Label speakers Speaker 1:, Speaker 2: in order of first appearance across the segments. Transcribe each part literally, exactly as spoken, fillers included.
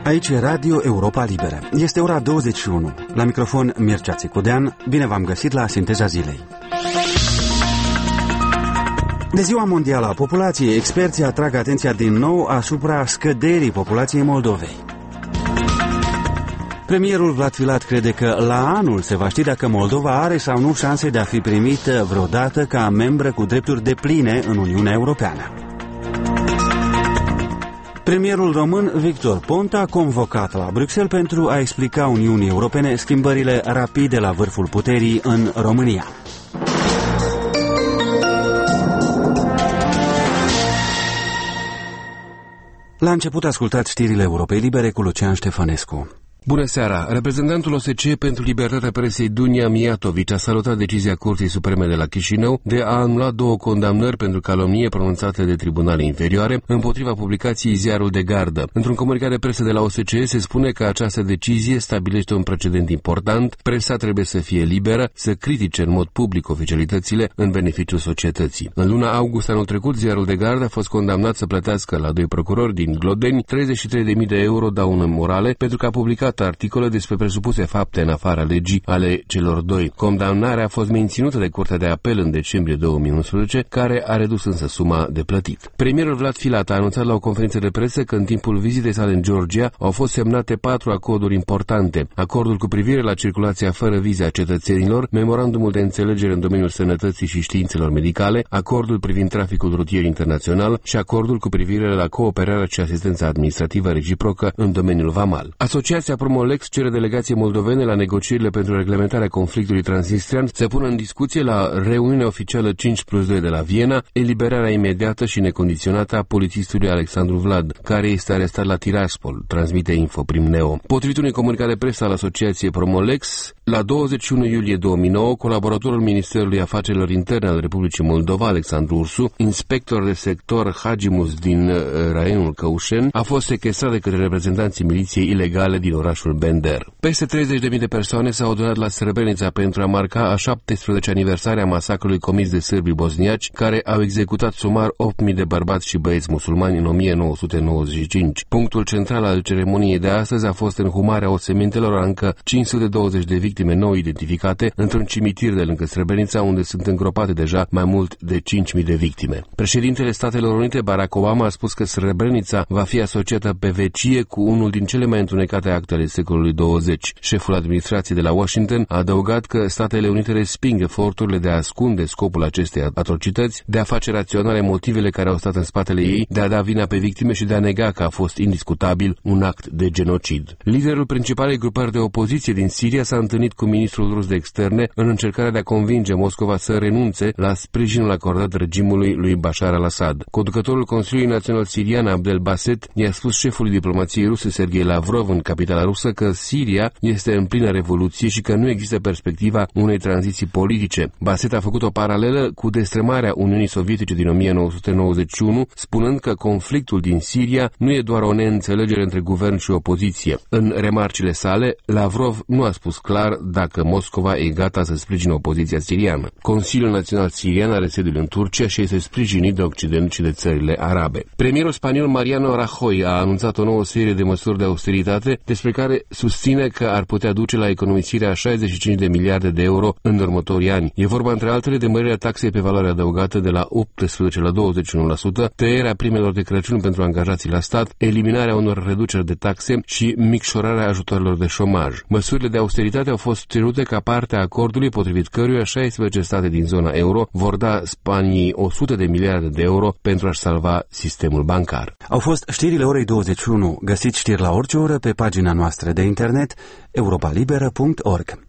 Speaker 1: Aici e Radio Europa Liberă. Este ora douăzeci și unu. La microfon Mircea Țicudean. Bine v-am găsit la Sinteza Zilei. De Ziua Mondială a Populației, experții atrag atenția din nou asupra scăderii populației Moldovei. Premierul Vlad Filat crede că la anul se va ști dacă Moldova are sau nu șanse de a fi primită vreodată ca membră cu drepturi depline în Uniunea Europeană. Premierul român Victor Ponta a convocat la Bruxelles pentru a explica Uniunii Europene schimbările rapide la vârful puterii în România. La început ascultați știrile Europei Libere cu Lucian Ștefănescu.
Speaker 2: Bună seara! Reprezentantul O S C E pentru libertatea presei Dunia Mijatović a salutat decizia Curții Supreme de la Chișinău de a anula două condamnări pentru calomnie pronunțate de tribunale inferioare împotriva publicației Ziarul de Gardă. Într-un comunicat de presă de la O S C E se spune că această decizie stabilește un precedent important. Presa trebuie să fie liberă, să critique în mod public oficialitățile în beneficiul societății. În luna august anul trecut, Ziarul de Gardă a fost condamnat să plătească la doi procurori din Glodeni treizeci și trei de mii de euro daune morale pentru că a publicat articole despre presupuse fapte în afara legii ale celor doi. Condamnarea a fost menținută de Curtea de Apel în decembrie două mii unsprezece, care a redus însă suma de plătit. Premierul Vlad Filat a anunțat la o conferință de presă că în timpul vizitei sale în Georgia au fost semnate patru acorduri importante. Acordul cu privire la circulația fără vize a cetățenilor, memorandumul de înțelegere în domeniul sănătății și științelor medicale, acordul privind traficul rutier internațional și acordul cu privire la cooperarea și asistența administrativă reciprocă în domeniul vamal. Asociația Promolex cere delegației moldovene la negocierile pentru reglementarea conflictului transnistrian să pună în discuție la reuniunea oficială cinci plus doi de la Viena eliberarea imediată și necondiționată a polițistului Alexandru Vlad, care este arestat la Tiraspol, transmite Info Prim Neo. Potrivit unui comunicat de presă al Asociației Promolex, la douăzeci și unu iulie două mii nouă, colaboratorul Ministerului Afacerilor Interne al Republicii Moldova, Alexandru Ursu, inspector de sector Hagimus din raionul Căușeni, a fost sequestrat de către reprezentanții miliției ilegale din orașul Bender. Peste treizeci de mii de persoane s-au adunat la Srebrenica pentru a marca a șaptesprezecea aniversare a masacrului comis de sârbii bosniaci, care au executat sumar opt mii de bărbați și băieți musulmani în o mie nouă sute nouăzeci și cinci. Punctul central al ceremoniei de astăzi a fost înhumarea osemintelor a încă cinci sute douăzeci de victime nou identificate într-un cimitir de lângă Srebrenica, unde sunt îngropate deja mai mult de cinci mii de victime. Președintele Statelor Unite, Barack Obama, a spus că Srebrenica va fi asociată pe vecie cu unul din cele mai întunecate acte ale secolului douăzeci. Șeful administrației de la Washington a adăugat că Statele Unite resping eforturile de a ascunde scopul acestei atrocități, de a face raționale motivele care au stat în spatele ei, de a da vina pe victime și de a nega că a fost indiscutabil un act de genocid. Liderul principalei grupări de opoziție din Siria s-a întâlnit cu ministrul rus de externe în încercarea de a convinge Moscova să renunțe la sprijinul acordat regimului lui Bashar al-Assad. Conducătorul Consiliului Național Sirian, Abdel Basset, i-a spus șefului diplomației ruse, Sergei Lavrov, în capitala rusă, că Siria este în plină revoluție și că nu există perspectiva unei tranziții politice. Basset a făcut o paralelă cu destrămarea Uniunii Sovietice din o mie nouă sute nouăzeci și unu, spunând că conflictul din Siria nu e doar o neînțelegere între guvern și opoziție. În remarcile sale, Lavrov nu a spus clar dacă Moscova e gata să sprijine opoziția siriană. Consiliul Național Sirian are sediul în Turcia și este sprijinit de Occident și de țările arabe. Premierul spaniol Mariano Rajoy a anunțat o nouă serie de măsuri de austeritate despre care susține că ar putea duce la economisirea a șaizeci și cinci de miliarde de euro în următorii ani. E vorba între altele de mărirea taxei pe valoare adăugată de la optsprezece la douăzeci și unu la sută, tăierea primelor de Crăciun pentru angajații la stat, eliminarea unor reduceri de taxe și micșorarea ajutoarelor de șomaj. Măsurile de austeritate au fost cerute ca parte a acordului potrivit căruia șaisprezece state din zona euro vor da Spaniei o sută de miliarde de euro pentru a-și salva sistemul bancar.
Speaker 1: Au fost știrile orei douăzeci și unu. Găsiți știri la orice oră pe pagina noastră de internet europa liberă punct org.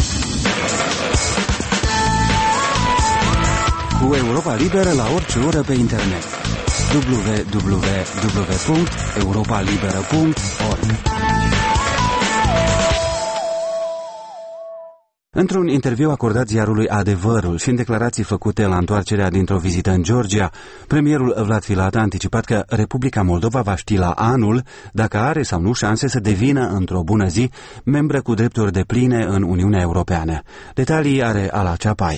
Speaker 1: Cu Europa Liberă la orice oră pe internet. w w w punct europa liberă punct org. Într-un interviu acordat ziarului Adevărul și în declarații făcute la întoarcerea dintr-o vizită în Georgia, premierul Vlad Filat a anticipat că Republica Moldova va ști la anul dacă are sau nu șanse să devină într-o bună zi membră cu drepturi depline în Uniunea Europeană. Detalii are Ala Ceapai.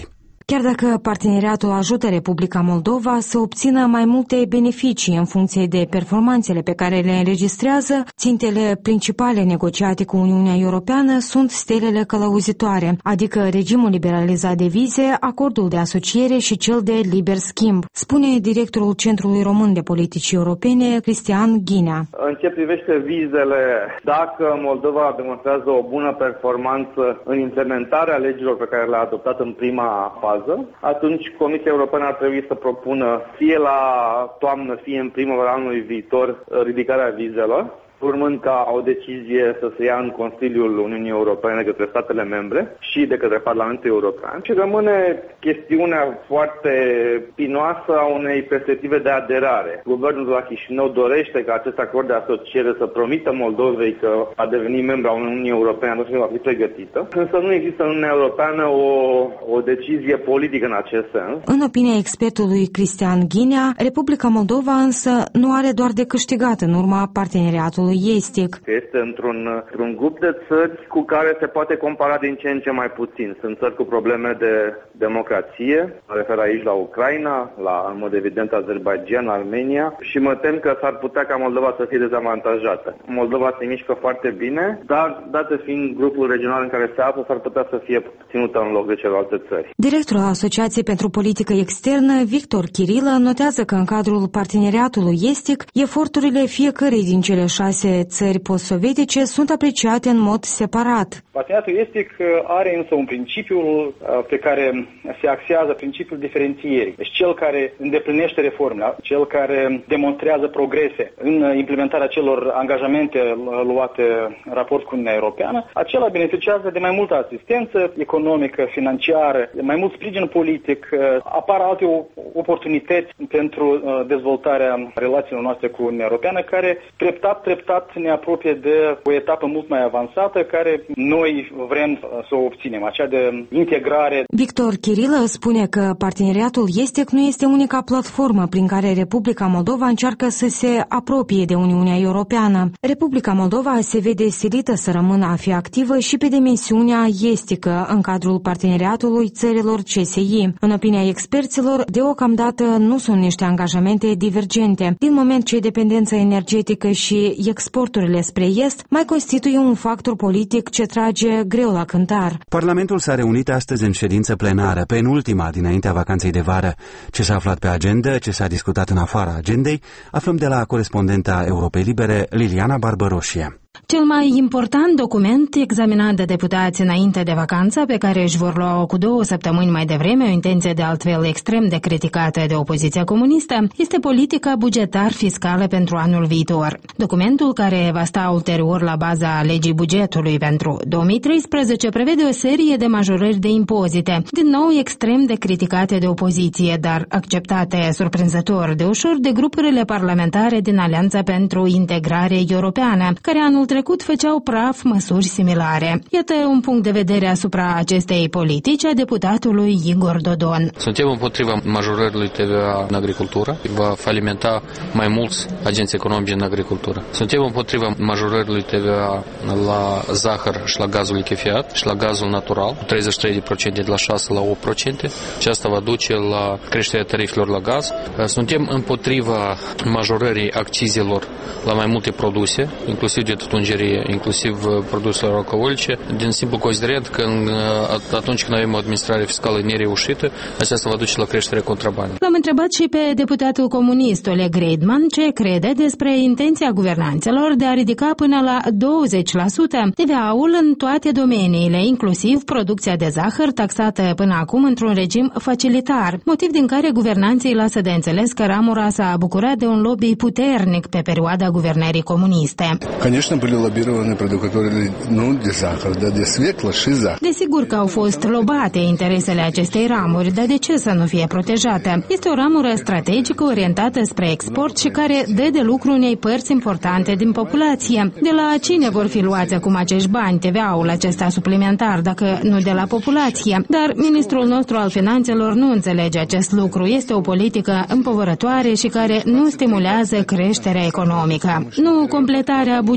Speaker 3: Chiar dacă parteneriatul ajută Republica Moldova să obțină mai multe beneficii în funcție de performanțele pe care le înregistrează, țintele principale negociate cu Uniunea Europeană sunt stelele călăuzitoare, adică regimul liberalizat de vize, acordul de asociere și cel de liber schimb, spune directorul Centrului Român de Politici Europene, Cristian Ghinea.
Speaker 4: În ce privește vizele, dacă Moldova demonstrează o bună performanță în implementarea legilor pe care le-a adoptat în prima fază, atunci Comisia Europeană ar trebui să propună fie la toamnă, fie în primăvara anului viitor ridicarea vizelor, urmând ca o decizie să se ia în Consiliul Uniunii Europene de către statele membre și de către Parlamentul European. Și rămâne chestiunea foarte spinoasă a unei perspective de aderare. Guvernul de la Chișinău dorește ca acest acord de asociere să promită Moldovei că a deveni membru a Uniunii Europene atunci când va fi pregătită, însă nu există în Uniunea Europeană o, o decizie politică în acest sens.
Speaker 3: În opinia expertului Cristian Ghinea, Republica Moldova însă nu are doar de câștigat în urma parteneriatului estic.
Speaker 4: Este într-un, într-un grup de țări cu care se poate compara din ce în ce mai puțin. Sunt țări cu probleme de democrație, mă refer aici la Ucraina, la, în mod evident, Azerbaijan, Armenia și mă tem că s-ar putea ca Moldova să fie dezavantajată. Moldova se mișcă foarte bine, dar, date fiind grupul regional în care se află, s-ar putea să fie ținută în loc de celelalte țări.
Speaker 3: Directorul Asociației pentru Politică Externă, Victor Chirilă, notează că în cadrul parteneriatului estic, eforturile fiecărei din cele șase țări post-sovietice sunt apreciate în mod separat.
Speaker 5: Parteneriatul estic are însă un principiu pe care se axează principiul diferențierii. Deci cel care îndeplinește reformele, cel care demonstrează progrese în implementarea celor angajamente luate în raport cu Uniunea Europeană, acela beneficiază de mai multă asistență economică, financiară, de mai mult sprijin politic, apar alte oportunități pentru dezvoltarea relațiilor noastre cu Uniunea Europeană, care treptat, treptat ne apropie de o etapă mult mai avansată care noi vrem să o obținem, aceea de integrare.
Speaker 3: Victor Chirilă spune că parteneriatul estic nu este unica platformă prin care Republica Moldova încearcă să se apropie de Uniunea Europeană. Republica Moldova se vede silită să rămână a fi activă și pe dimensiunea estică în cadrul parteneriatului țărilor C S I. În opinia experților, deocamdată nu sunt niște angajamente divergente, din moment ce dependența energetică și exporturile spre est mai constituie un factor politic ce trage greu la cântar.
Speaker 1: Parlamentul s-a reunit astăzi în ședință plenară, penultima dinaintea vacanței de vară. Ce s-a aflat pe agenda, ce s-a discutat în afara agendei, aflăm de la corespondenta Europei Libere, Liliana Barbăroșie.
Speaker 6: Cel mai important document examinat de deputați înainte de vacanță, pe care își vor lua-o cu două săptămâni mai devreme, o intenție de altfel extrem de criticată de opoziția comunistă, este politica bugetar-fiscală pentru anul viitor. Documentul, care va sta ulterior la baza legii bugetului pentru două mii treisprezece, prevede o serie de majorări de impozite, din nou extrem de criticate de opoziție, dar acceptate surprinzător de ușor de grupurile parlamentare din Alianța pentru Integrare Europeană, care anul trecut făceau praf măsuri similare. Iată un punct de vedere asupra acestei politici a deputatului Igor Dodon.
Speaker 7: Suntem împotriva majorării T V A în agricultură. Va falimenta mai mulți agenți economici în agricultură. Suntem împotriva majorării T V A la zahăr și la gazul lichefiat și la gazul natural, treizeci și trei la sută de la șase la opt la sută, și asta va duce la creșterea tarifelor la gaz. Suntem împotriva majorării accizelor la mai multe produse, inclusiv de tungerie, inclusiv produselor alcoolice, din simplu considerent că atunci când avem o administrare fiscală nereușită, aceasta va duce la creșterea contrabandei.
Speaker 6: L-am întrebat și pe deputatul comunist Oleg Reidman ce crede despre intenția guvernanțelor de a ridica până la douăzeci la sută T V A-ul în toate domeniile, inclusiv producția de zahăr taxată până acum într-un regim facilitar, motiv din care guvernanții lasă de înțeles că ramura s-a bucurat de un lobby puternic pe perioada guvernării comuniste.
Speaker 8: Были лоббированы producătorii nu de zahăr, dar de sfeclă și zahăr.
Speaker 6: Desigur că au fost lobate interesele acestei ramuri, dar de ce să nu fie protejată? Este o ramură strategică orientată spre export și care dă de lucru unei părți importante din populație. De la cine vor fi luați acum acești bani, T V A-ul acesta suplimentar, dacă nu de la populație? Dar ministrul nostru al finanțelor nu înțelege acest lucru. Este o politică împovărătoare și care nu stimulează creșterea economică. Nu completarea bugetului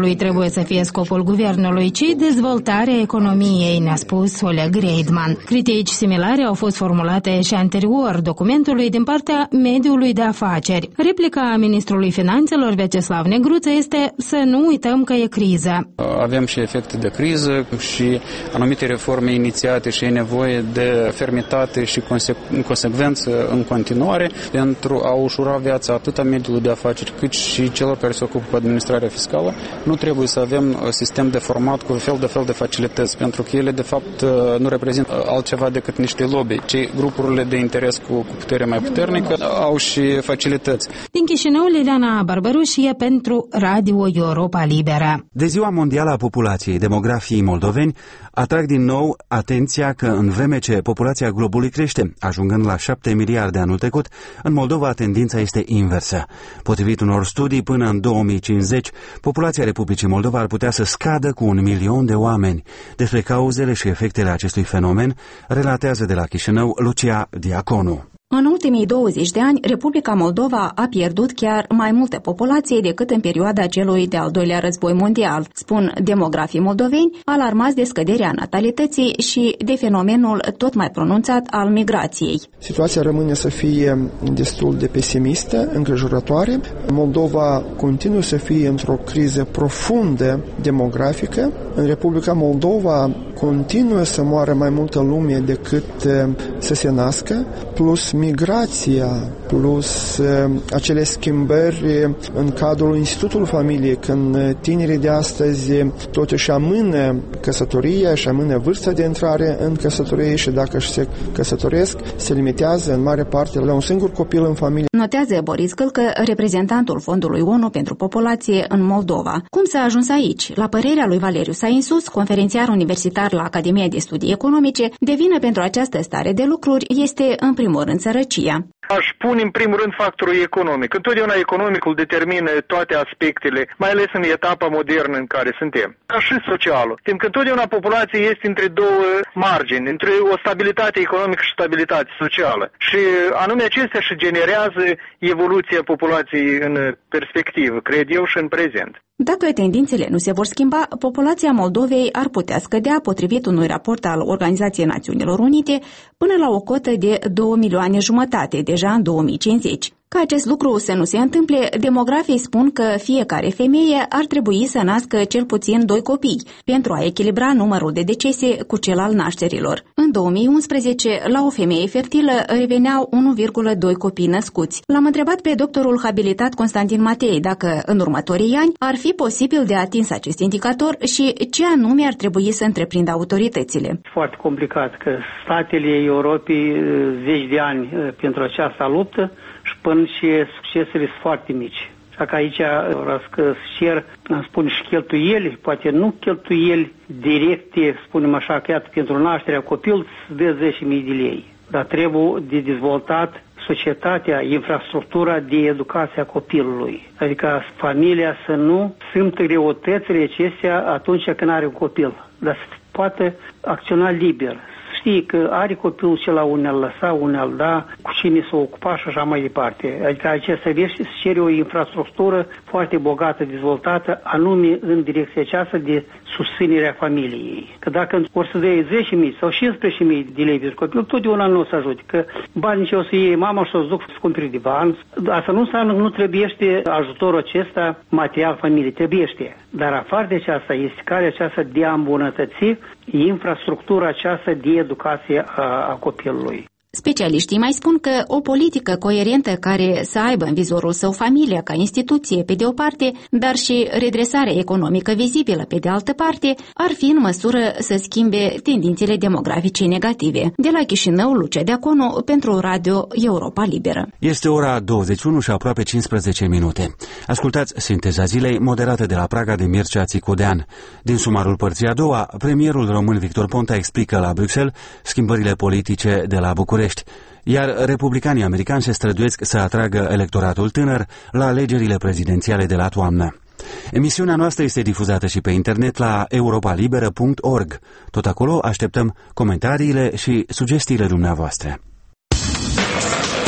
Speaker 6: poporului trebuie să fie scopul guvernului, ci dezvoltarea economiei, ne-a spus Oleg Reidman. Critici similare au fost formulate și anterior documentului din partea mediului de afaceri. Replica ministrului finanțelor Vyacheslav Negruță este să nu uităm că e criză.
Speaker 9: Avem și efecte de criză și anumite reforme inițiate și e nevoie de fermitate și consecvență în continuare pentru a ușura viața atât a mediului de afaceri cât și celor care se ocupă cu administrarea fiscală. Nu trebuie să avem sistem de format cu fel de fel de facilități, pentru că ele de fapt nu reprezintă altceva decât niște lobby. Cei grupurile de interes cu, cu putere mai puternică au și facilități.
Speaker 6: Din Chișinău, Liliana Barbarușie pentru Radio Europa Liberă.
Speaker 1: De Ziua Mondială a Populației, demografii moldoveni atrag din nou atenția că în vreme ce populația globului crește, ajungând la șapte miliarde anul trecut, în Moldova tendința este inversă. Potrivit unor studii, până în două mii cincizeci, populația Republicii Moldova ar putea să scadă cu un milion de oameni. Despre cauzele și efectele acestui fenomen relatează de la Chișinău Lucia Diaconu.
Speaker 10: În ultimii douăzeci de ani, Republica Moldova a pierdut chiar mai multe populație decât în perioada celui de-al doilea război mondial, spun demografii moldoveni, alarmați de scăderea natalității și de fenomenul tot mai pronunțat al migrației.
Speaker 11: Situația rămâne să fie destul de pesimistă, îngrijorătoare. Moldova continuă să fie într-o criză profundă demografică. În Republica Moldova continuă să moară mai multă lume decât să se nască, plus migrația, plus uh, acele schimbări în cadrul Institutului Familiei, când tinerii de astăzi totuși amână căsătoria și amână vârsta de intrare în căsătorie și dacă se căsătoresc, se limitează în mare parte la un singur copil în familie.
Speaker 10: Notează Boris Gâlcă, reprezentantul Fondului O N U pentru Populație în Moldova. Cum s-a ajuns aici? La părerea lui Valeriu Sainsus, conferențiar universitar la Academia de Studii Economice, de vină pentru această stare de lucruri este în primul rând sărăcia.
Speaker 5: Aș pune în primul rând factorul economic. Întotdeauna economicul determină toate aspectele, mai ales în etapa modernă în care suntem. Ca și socialul. Timp că întotdeauna populația este între două margini, între o stabilitate economică și stabilitate socială. Și anume acestea și generează evoluția populației în perspectivă, cred eu, și în prezent.
Speaker 10: Dacă tendințele nu se vor schimba, populația Moldovei ar putea scădea, potrivit unui raport al Organizației Națiunilor Unite, până la o cotă de două milioane jumătate, deja în două mii cincizeci. Ca acest lucru să nu se întâmple, demografii spun că fiecare femeie ar trebui să nască cel puțin doi copii, pentru a echilibra numărul de decese cu cel al nașterilor. În două mii unsprezece, la o femeie fertilă reveneau unu virgulă doi copii născuți. L-am întrebat pe doctorul habilitat Constantin Matei dacă în următorii ani ar fi posibil de atins acest indicator și ce anume ar trebui să întreprindă autoritățile.
Speaker 12: Foarte complicat că statele Europei zeci de ani pentru această luptă și până și succesele sunt foarte mici. Așa că aici vreau să cer, spun și cheltuieli, poate nu cheltuieli directe, spunem așa, că iată, pentru nașterea copilului de zece mii de lei. Dar trebuie de dezvoltat societatea, infrastructura de educație a copilului. Adică familia să nu simtă greutățile acestea atunci când are un copil, dar să poată acționa liber. Știi că are copilul ce la unul lăsa, unul da, cu cine s-o ocupa și așa mai departe. Adică aici se cere o infrastructură foarte bogată, dezvoltată, anume în direcția aceasta de susținerea familiei. Că dacă or să dea zece mii sau cincisprezece mii de lei pentru copil, totdeauna nu o să ajute. Că banii ce o să iei mama și o să duc să cumperi de bani, asta nu înseamnă că nu trebuiește ajutorul acesta material familiei, trebuiește. Dar afară de aceasta este calea aceasta de a îmbunătăți infrastructura aceasta de educație a, a copilului.
Speaker 10: Specialiștii mai spun că o politică coerentă care să aibă în vizorul său familia ca instituție pe de o parte, dar și redresarea economică vizibilă pe de altă parte, ar fi în măsură să schimbe tendințele demografice negative. De la Chișinău, Lucia Diaconu pentru Radio Europa Liberă.
Speaker 1: Este ora douăzeci și unu și aproape cincisprezece minute. Ascultați Sinteza Zilei, moderată de la Praga de Mircea Țicudean. Din sumarul părții a doua, premierul român Victor Ponta explică la Bruxelles schimbările politice de la București, iar republicanii americani se străduiesc să atragă electoratul tânăr la alegerile prezidențiale de la toamnă. Emisiunea noastră este difuzată și pe internet la europa liberă punct org. Tot acolo așteptăm comentariile și sugestiile dumneavoastră.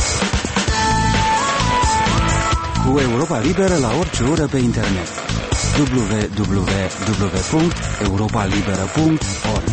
Speaker 1: Cu Europa Liberă la orice oră pe internet. w w w punct europa liberă punct org.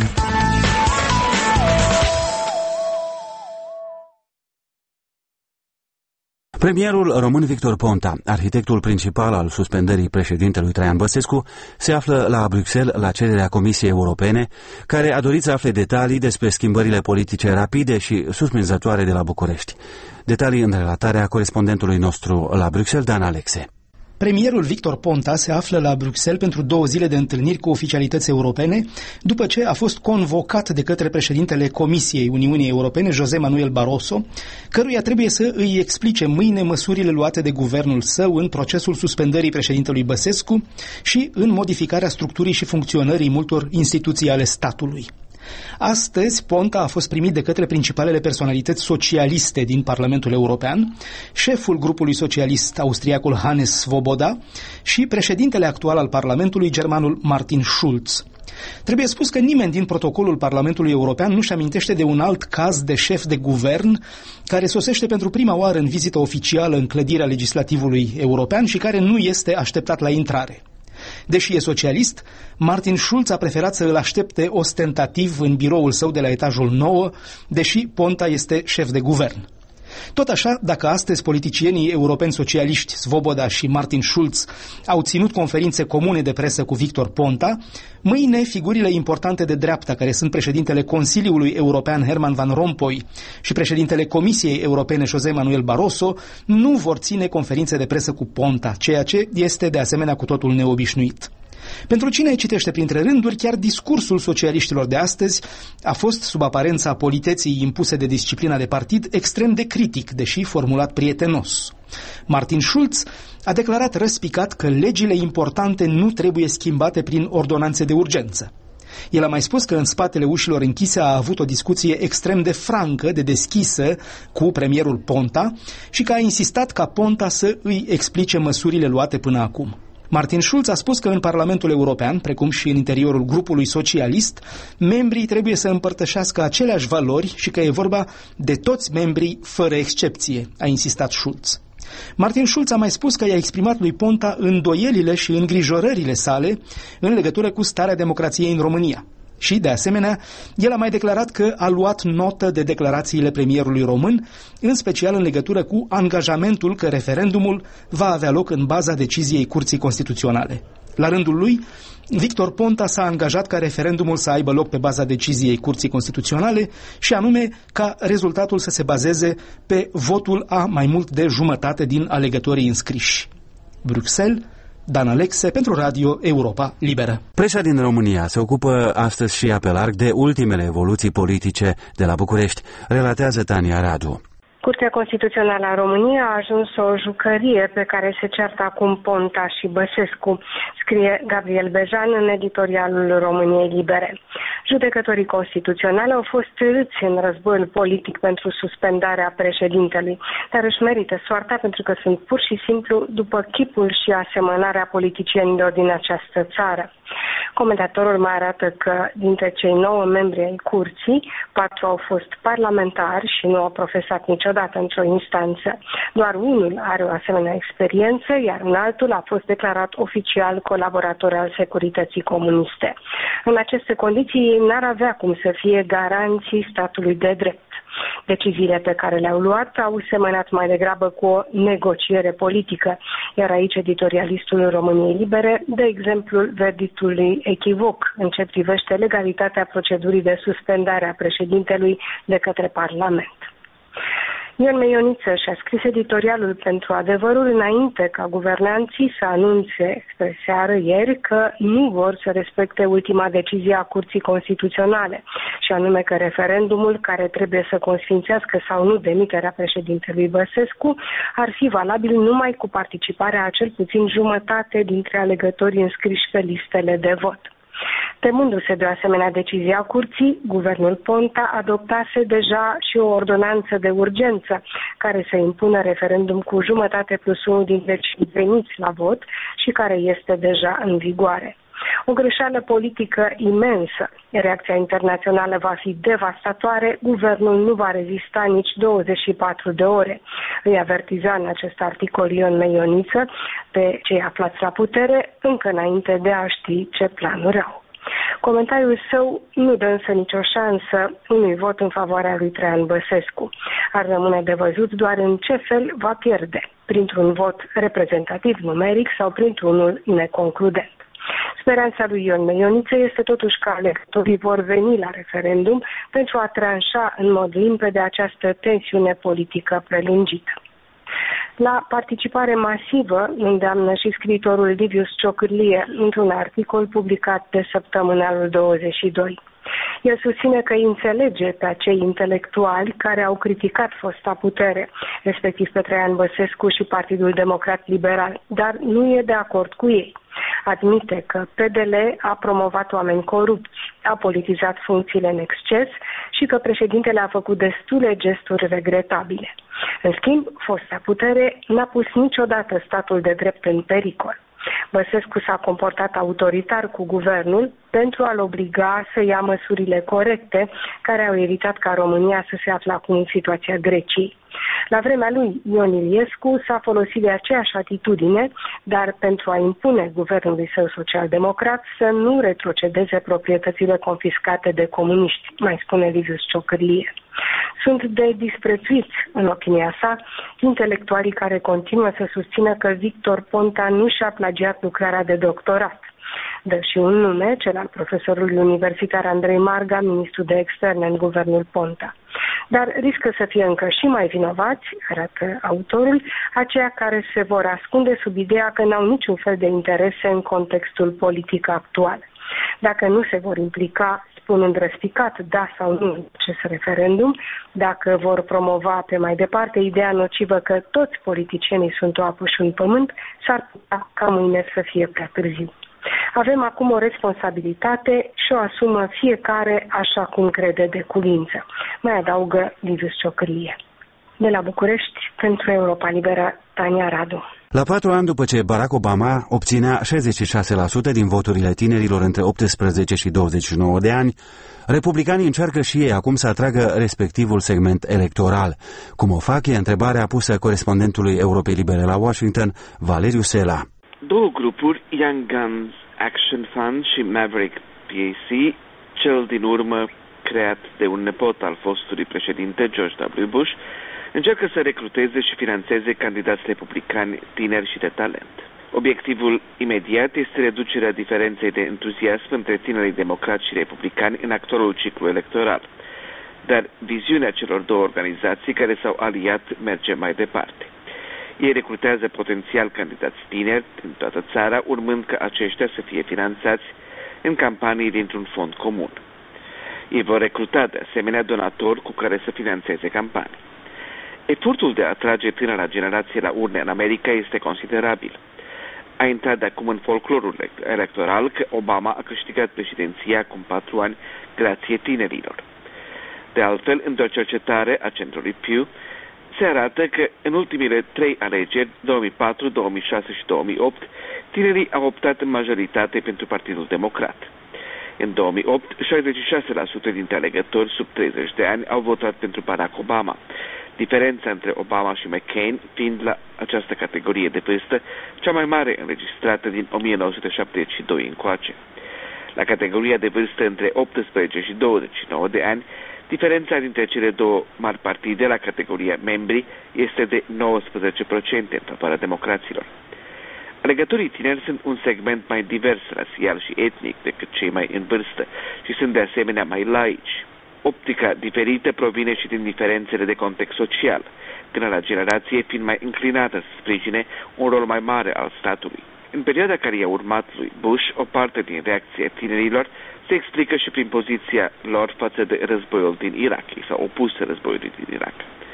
Speaker 1: Premierul român Victor Ponta, arhitectul principal al suspendării președintelui Traian Băsescu, se află la Bruxelles la cererea Comisiei Europene, care a dorit să afle detalii despre schimbările politice rapide și surprinzătoare de la București. Detalii în relatarea corespondentului nostru la Bruxelles, Dan Alexe.
Speaker 13: Premierul Victor Ponta se află la Bruxelles pentru două zile de întâlniri cu oficialități europene, după ce a fost convocat de către președintele Comisiei Uniunii Europene, José Manuel Barroso, căruia trebuie să îi explice mâine măsurile luate de guvernul său în procesul suspendării președintelui Băsescu și în modificarea structurii și funcționării multor instituții ale statului. Astăzi, Ponta a fost primit de către principalele personalități socialiste din Parlamentul European, șeful grupului socialist austriacul Hannes Swoboda și președintele actual al Parlamentului, germanul Martin Schulz. Trebuie spus că nimeni din protocolul Parlamentului European nu-și amintește de un alt caz de șef de guvern care sosește pentru prima oară în vizită oficială în clădirea legislativului european și care nu este așteptat la intrare. Deși e socialist, Martin Schulz a preferat să îl aștepte ostentativ în biroul său de la etajul nouă, deși Ponta este șef de guvern. Tot așa, dacă astăzi politicienii europeni socialiști Swoboda și Martin Schulz au ținut conferințe comune de presă cu Victor Ponta, mâine figurile importante de dreapta, care sunt președintele Consiliului European Herman Van Rompuy și președintele Comisiei Europene José Manuel Barroso, nu vor ține conferințe de presă cu Ponta, ceea ce este de asemenea cu totul neobișnuit. Pentru cine citește printre rânduri, chiar discursul socialiștilor de astăzi a fost, sub aparența politeții impuse de disciplina de partid, extrem de critic, deși formulat prietenos. Martin Schulz a declarat răspicat că legile importante nu trebuie schimbate prin ordonanțe de urgență. El a mai spus că în spatele ușilor închise a avut o discuție extrem de francă, de deschisă cu premierul Ponta și că a insistat ca Ponta să îi explice măsurile luate până acum. Martin Schulz a spus că în Parlamentul European, precum și în interiorul grupului socialist, membrii trebuie să împărtășească aceleași valori și că e vorba de toți membrii, fără excepție, a insistat Schulz. Martin Schulz a mai spus că i-a exprimat lui Ponta îndoielile și îngrijorările sale în legătură cu starea democrației în România. Și, de asemenea, el a mai declarat că a luat notă de declarațiile premierului român, în special în legătură cu angajamentul că referendumul va avea loc în baza deciziei Curții Constituționale. La rândul lui, Victor Ponta s-a angajat ca referendumul să aibă loc pe baza deciziei Curții Constituționale și anume ca rezultatul să se bazeze pe votul a mai mult de jumătate din alegătorii înscriși. Bruxelles, Dan Alexe pentru Radio Europa Liberă.
Speaker 1: Presa din România se ocupă astăzi și ea pe larg de ultimele evoluții politice de la București, relatează Tania Radu.
Speaker 14: Curtea Constituțională a României a ajuns o jucărie pe care se ceartă acum Ponta și Băsescu, scrie Gabriel Bejan în editorialul României Libere. Judecătorii constituționali au fost râți în războiul politic pentru suspendarea președintelui, dar își merită soarta pentru că sunt pur și simplu după chipul și asemănarea politicienilor din această țară. Comentatorul mai arată că dintre cei nouă membri ai curții, patru au fost parlamentari și nu au profesat niciodată într-o instanță. Doar unul are o asemenea experiență, iar un altul a fost declarat oficial colaborator al securității comuniste. În aceste condiții ei n-ar avea cum să fie garanții statului de drept. Deciziile pe care le-au luat au semănat mai degrabă cu o negociere politică, iar aici editorialistul României Libere dă exemplul verdictului echivoc în ce privește legalitatea procedurii de suspendare a președintelui de către Parlament. Ion Meioniță și-a scris editorialul pentru Adevărul înainte ca guvernanții să anunțe spre seară ieri că nu vor să respecte ultima decizie a Curții Constituționale, și anume că referendumul care trebuie să consfințească sau nu demiterea președintelui Băsescu ar fi valabil numai cu participarea a cel puțin jumătate dintre alegătorii înscriși pe listele de vot. Temându-se de o asemenea decizie a curții, guvernul Ponta adoptase deja și o ordonanță de urgență care să impună referendum cu jumătate plus unul dintre cei veniți la vot și care este deja în vigoare. O greșeală politică imensă. Reacția internațională va fi devastatoare, guvernul nu va rezista nici douăzeci și patru de ore. Îi avertiza în acest articol Ion Meioniță pe cei aflați la putere, încă înainte de a ști ce planuri au. Comentariul său nu dă însă nicio șansă unui vot în favoarea lui Traian Băsescu. Ar rămâne de văzut doar în ce fel va pierde, printr-un vot reprezentativ numeric sau printr-unul neconcludent. Speranța lui Ion Meioniță este totuși că electorii vor veni la referendum pentru a tranșa în mod limpede această tensiune politică prelungită. La participare masivă îndeamnă și scriitorul Livius Ciocârlie într-un articol publicat de Săptămânalul douăzeci și doi. El susține că îi înțelege pe acei intelectuali care au criticat fosta putere, respectiv pe Traian Băsescu și Partidul Democrat Liberal, dar nu e de acord cu ei. Admite că P D L a promovat oameni corupți, a politizat funcțiile în exces și că președintele a făcut destule gesturi regretabile. În schimb, fosta putere n-a pus niciodată statul de drept în pericol. Băsescu s-a comportat autoritar cu guvernul pentru a-l obliga să ia măsurile corecte care au evitat ca România să se afle acum în situația Greciei. La vremea lui, Ion Iliescu s-a folosit de aceeași atitudine, dar pentru a impune guvernului său social-democrat să nu retrocedeze proprietățile confiscate de comuniști, mai spune Livius Ciocârlie. Sunt de disprețuiți, în opinia sa, intelectualii care continuă să susțină că Victor Ponta nu și-a plagiat lucrarea de doctorat. Dă și un nume, cel al profesorului universitar Andrei Marga, ministru de externe în guvernul Ponta. Dar riscă să fie încă și mai vinovați, arată autorul, aceia care se vor ascunde sub ideea că n-au niciun fel de interese în contextul politic actual. Dacă nu se vor implica, spunând răspicat da sau nu în acest referendum, dacă vor promova pe mai departe ideea nocivă că toți politicienii sunt o apă și un pământ, s-ar putea ca mâine să fie prea târziu. Avem acum o responsabilitate și o asumă fiecare așa cum crede de cuvință, mai adaugă Livius Ciocârlie. De la București, pentru Europa Liberă, Tania Radu.
Speaker 1: La patru ani după ce Barack Obama obținea șaizeci și șase la sută din voturile tinerilor între optsprezece și douăzeci și nouă de ani, republicanii încearcă și ei acum să atragă respectivul segment electoral. Cum o fac e întrebarea pusă corespondentului Europei Libere la Washington, Valeriu Sela.
Speaker 15: Două grupuri, Young Guns Action Fund și Maverick P A C, cel din urmă creat de un nepot al fostului președinte George W. Bush, încearcă să recruteze și financeze candidați republicani tineri și de talent. Obiectivul imediat este reducerea diferenței de entuziasm între tinerii democrați și republicani în actualul ciclu electoral. Dar viziunea celor două organizații care s-au aliat merge mai departe. Ei recrutează potențial candidați tineri din toată țara, urmând ca aceștia să fie finanțați în campanii dintr-un fond comun. Ei vor recruta de asemenea donatori cu care să finanțeze campanii. Efortul de a atrage tânăra generație la urne în America este considerabil. A intrat de acum în folclorul electoral că Obama a câștigat președinția acum patru ani grație tinerilor. De altfel, într-o cercetare a centrului Pew, se arată că în ultimile trei alegeri, două mii patru, două mii șase și două mii opt, tinerii au optat în majoritate pentru Partidul Democrat. În două mii opt, șaizeci și șase la sută dintre alegători sub treizeci de ani au votat pentru Barack Obama, diferența între Obama și McCain fiind la această categorie de vârstă cea mai mare înregistrată din o mie nouă sute șaptezeci și doi încoace. La categoria de vârstă între optsprezece și douăzeci și nouă de ani, diferența dintre cele două mari partide la categoria membri este de nouăsprezece la sută în favoarea democraților. Alegătorii tineri sunt un segment mai divers rasial și etnic decât cei mai în vârstă și sunt de asemenea mai laici. Optica diferită provine și din diferențele de context social, tânăra generație fiind mai înclinată să sprijine un rol mai mare al statului. În perioada care i-a urmat lui Bush, o parte din reacția tinerilor se explică și prin poziția lor față de războiul din Irak, sau opusă războiului din Irak.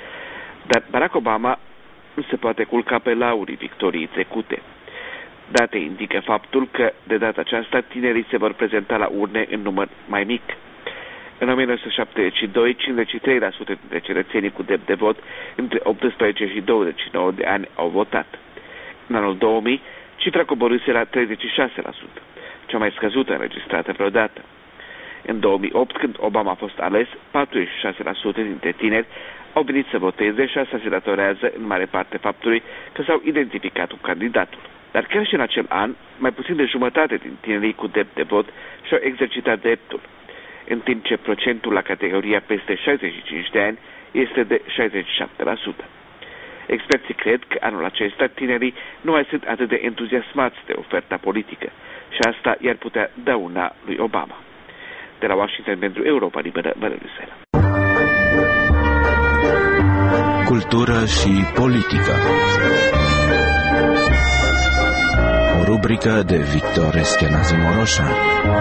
Speaker 15: Dar Barack Obama nu se poate culca pe laurii victoriei trecute. Date indică faptul că, de data aceasta, tinerii se vor prezenta la urne în număr mai mic. În o mie nouă sute șaptezeci și doi, cincizeci și trei la sută dintre cetățenii cu drept de vot între optsprezece și douăzeci și nouă de ani au votat. În anul două mii, cifra coborâse la treizeci și șase la sută. cea mai scăzută înregistrată vreodată. În două mii opt, când Obama a fost ales, patruzeci și șase la sută dintre tineri au venit să voteze și asta se datorează în mare parte faptului că s-au identificat cu candidatul. Dar chiar și în acel an, mai puțin de jumătate din tinerii cu drept de vot și-au exercitat dreptul, în timp ce procentul la categoria peste șaizeci și cinci de ani este de șaizeci și șapte la sută. Experții cred că anul acesta tinerii nu mai sunt atât de entuziasmați de oferta politică și asta i-ar putea dăuna lui Obama. De la Washington pentru Europa Liberă, Valerii Sela.
Speaker 16: Cultură și politică. O rubrică de Victor Eschenazi Moroșan.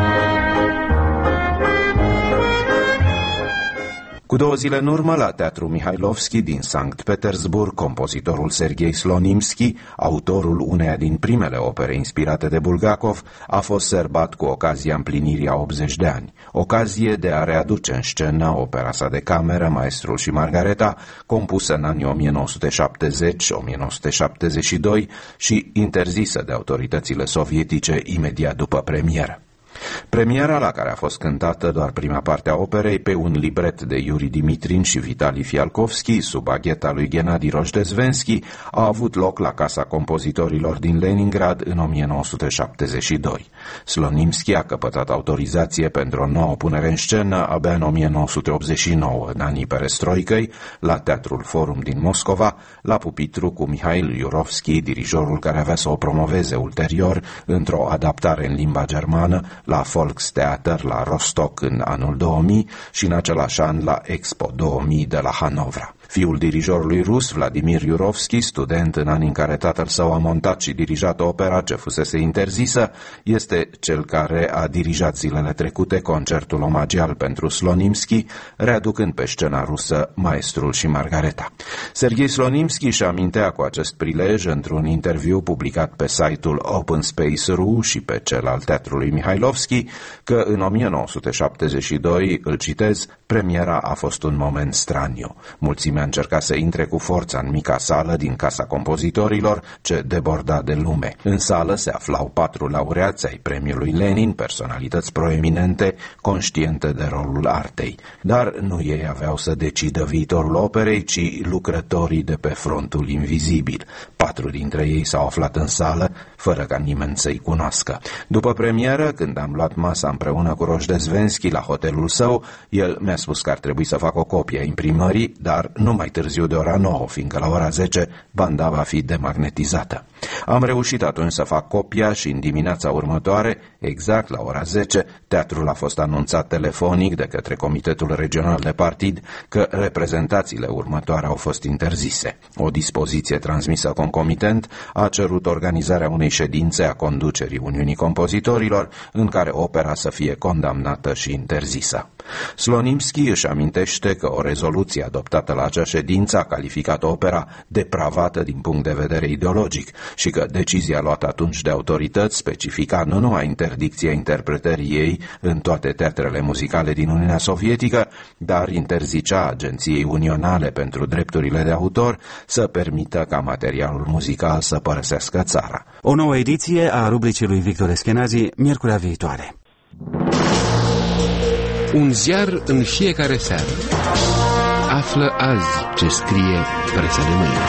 Speaker 16: Cu două zile în urmă, la Teatrul Mihailovski din Sankt Petersburg, compozitorul Serghei Slonimski, autorul uneia din primele opere inspirate de Bulgakov, a fost sărbat cu ocazia împlinirii a optzeci de ani. Ocazie de a readuce în scenă opera sa de cameră, Maestrul și Margareta, compusă în anii o mie nouă sute șaptezeci - o mie nouă sute șaptezeci și doi și interzisă de autoritățile sovietice imediat după premieră. Premiera, la care a fost cântată doar prima parte a operei pe un libret de Iuri Dimitrin și Vitali Fialkovski sub agheta lui Gennady Rojdesvenski, a avut loc la Casa Compozitorilor din Leningrad în o mie nouă sute șaptezeci și doi. Slonimski a căpătat autorizație pentru o nouă punere în scenă abia în o mie nouă sute optzeci și nouă, în anii perestroicăi, la Teatrul Forum din Moscova, la pupitru cu Mihail Jurovski, dirijorul care avea să o promoveze ulterior într-o adaptare în limba germană la Volkstheater la Rostock în anul două mii și în același an la Expo două mii de la Hanovra. Fiul dirijorului rus, Vladimir Jurovski, student în anii în care tatăl său a montat și dirijat opera ce fusese interzisă, este cel care a dirijat zilele trecute concertul omagial pentru Slonimski, readucând pe scena rusă Maestrul și Margareta. Serghei Slonimski își amintea cu acest prilej, într-un interviu publicat pe site-ul Open Space punct r u și pe cel al Teatrului Mihailovski, că în o mie nouă sute șaptezeci și doi, îl citez, premiera a fost un moment straniu. Mulțimea a încercat să intre cu forța în mica sală din Casa Compozitorilor, ce deborda de lume. În sală se aflau patru laureați ai premiului Lenin, personalități proeminente, conștiente de rolul artei. Dar nu ei aveau să decidă viitorul operei, ci lucrătorii de pe frontul invizibil. Patru dintre ei s-au aflat în sală, fără ca nimeni să-i cunoască. După premieră, când am luat masa împreună cu Rojdesvenski la hotelul său, el mi-a spus că ar trebui să fac o copie a imprimării, dar nu mai târziu de ora nouă, fiindcă la ora zece banda va fi demagnetizată. Am reușit atunci să fac copia și în dimineața următoare, exact la ora zece, teatrul a fost anunțat telefonic de către Comitetul Regional de Partid că reprezentațiile următoare au fost interzise. O dispoziție transmisă concomitent a cerut organizarea unei ședințe a conducerii Uniunii Compozitorilor în care opera să fie condamnată și interzisă. Slonimski își amintește că o rezoluție adoptată la acea ședință a calificat opera depravată din punct de vedere ideologic și că decizia luată atunci de autorități specifica nu numai interdicția interpretării ei în toate teatrele muzicale din Uniunea Sovietică, dar interzicea Agenției Unionale pentru Drepturile de Autor să permită ca materialul muzical să părăsească țara.
Speaker 1: O nouă ediție a rubricii lui Victor Eschenazi, miercurea viitoare.
Speaker 2: Un ziar în fiecare seară. Află azi ce scrie presa de mâine.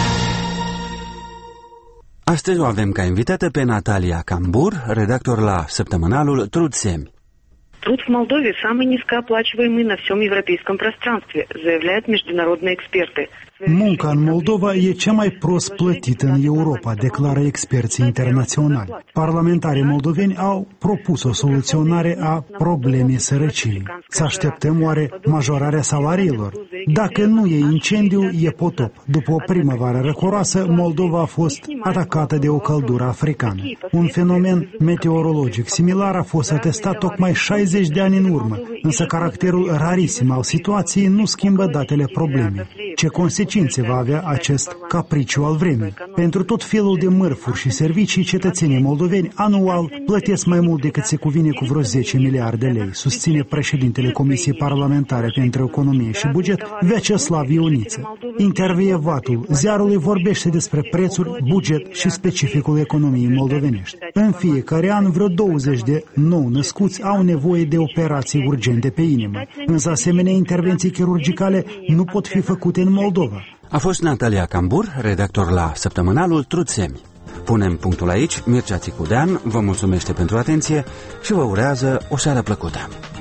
Speaker 1: Astăzi o avem ca invitată pe Natalia Cambur, redactor la săptămânalul Труд-семь.
Speaker 17: Труд в Молдове самый низкооплачиваемый на всем европейском пространстве, заявляют международные эксперты.
Speaker 18: Munca în Moldova e cea mai prost plătită în Europa, declară experții internaționali. Parlamentarii moldoveni au propus o soluționare a problemei sărăciei. Să așteptăm oare majorarea salariilor? Dacă nu e incendiu, e potop. După o primăvară răcoroasă, Moldova a fost atacată de o căldură africană. Un fenomen meteorologic similar a fost atestat tocmai șaizeci de ani în urmă, însă caracterul rarisim al situației nu schimbă datele problemei. Ce consecințe va avea acest capriciu al vremii? Pentru tot felul de mărfuri și servicii, cetățenii moldoveni anual plătesc mai mult decât se cuvine cu vreo zece miliarde lei, susține președintele Comisiei Parlamentare pentru Economie și Buget, Vyacheslav Ioniță. Intervievatul ziarului vorbește despre prețuri, buget și specificul economiei moldovenești. În fiecare an, vreo douăzeci de nou născuți au nevoie de operații urgente pe inimă, însă asemenea intervenții chirurgicale nu pot fi făcute în Moldova.
Speaker 1: A fost Natalia Cambur, redactor la săptămânalul Truțemi. Punem punctul aici. Mircea Țicudean vă mulțumește pentru atenție și vă urează o seară plăcută.